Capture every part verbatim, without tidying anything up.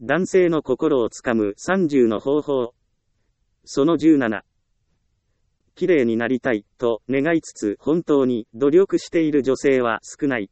男性の心をつかむさんじゅうの方法。そのじゅうなな。綺麗になりたいと願いつつ本当に努力している女性は少ない。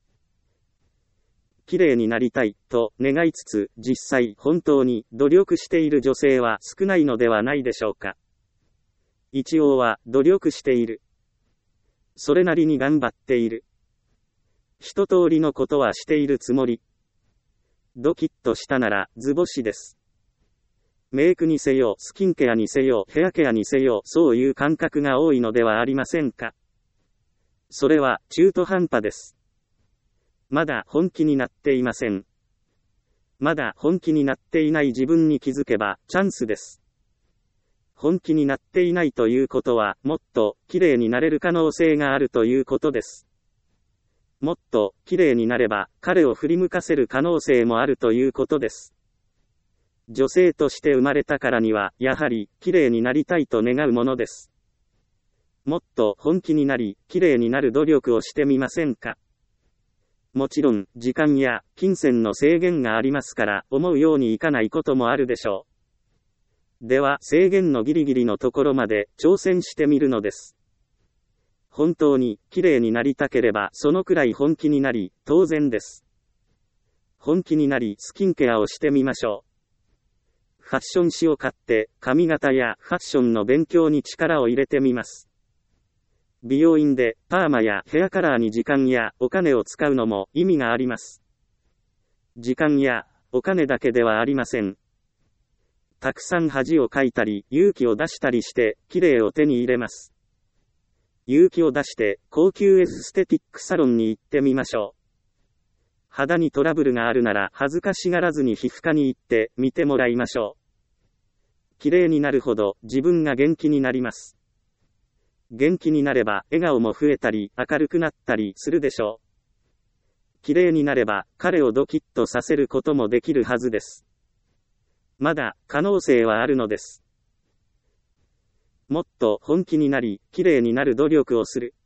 綺麗になりたいと願いつつ実際本当に努力している女性は少ないのではないでしょうか。一応は努力している。それなりに頑張っている。一通りのことはしているつもり。ドキッとしたなら図星です。メイクにせよ、スキンケアにせよ、ヘアケアにせよ、そういう感覚が多いのではありませんか。それは中途半端です。まだ本気になっていません。まだ本気になっていない自分に気づけばチャンスです。本気になっていないということは、もっと綺麗になれる可能性があるということです。もっと綺麗になれば彼を振り向かせる可能性もあるということです。女性として生まれたからには、やはり綺麗になりたいと願うものです。もっと本気になり、綺麗になる努力をしてみませんか。もちろん、時間や金銭の制限がありますから、思うようにいかないこともあるでしょう。では、制限のギリギリのところまで挑戦してみるのです。本当に綺麗になりたければ、そのくらい本気になり、当然です。本気になり、スキンケアをしてみましょう。ファッション誌を買って、髪型やファッションの勉強に力を入れてみます。美容院でパーマやヘアカラーに時間やお金を使うのも意味があります。時間やお金だけではありません。たくさん恥をかいたり勇気を出したりして綺麗を手に入れます。勇気を出して高級エステティックサロンに行ってみましょう。肌にトラブルがあるなら恥ずかしがらずに皮膚科に行って見てもらいましょう。綺麗になるほど自分が元気になります。元気になれば笑顔も増えたり明るくなったりするでしょう。綺麗になれば彼をドキッとさせることもできるはずです。まだ可能性はあるのです。もっと本気になり、綺麗になる努力をする。